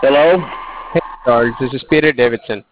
Hello? Hey, George, this is Peter Davidson.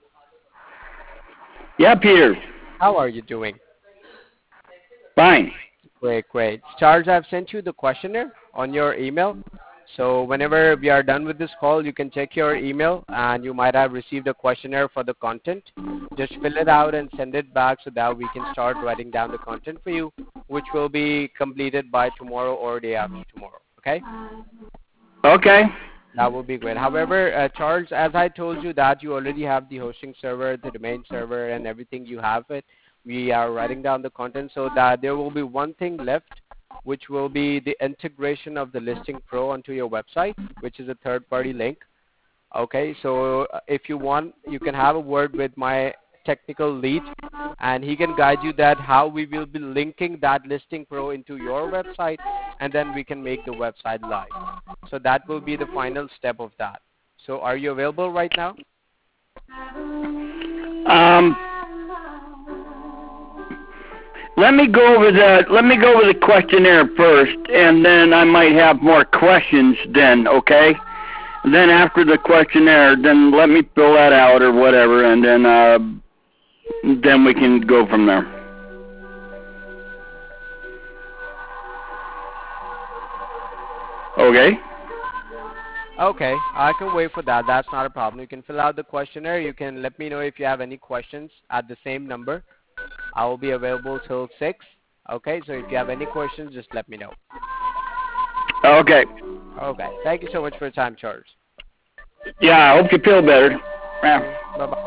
Yeah, Peter. How are you doing? Fine. Great, great. Charles, I've sent you the questionnaire on your email. So whenever we are done with this call, you can check your email and you might have received a questionnaire for the content. Just fill it out and send it back so that we can start writing down the content for you, which will be completed by tomorrow or day after tomorrow. Okay? Okay. That will be great. However, Charles, as I told you that you already have the hosting server, the domain server, and everything, you have it. We are writing down the content so that there will be one thing left, which will be the integration of the Listing Pro onto your website, which is a third-party link. Okay, so if you want, you can have a word with my technical lead, and he can guide you that how we will be linking that Listing Pro into your website, and then we can make the website live. So that will be the final step of that. So are you available right now? Um, let me go over the questionnaire first, and then I might have more questions then, okay? Then after the questionnaire, then let me fill that out or whatever, and then we can go from there. Okay? Okay, I can wait for that. That's not a problem. You can fill out the questionnaire. You can let me know if you have any questions at the same number. I will be available till 6. Okay, so if you have any questions, just let me know. Okay. Okay, thank you so much for your time, Charles. Yeah, I hope you feel better. Yeah. Bye-bye.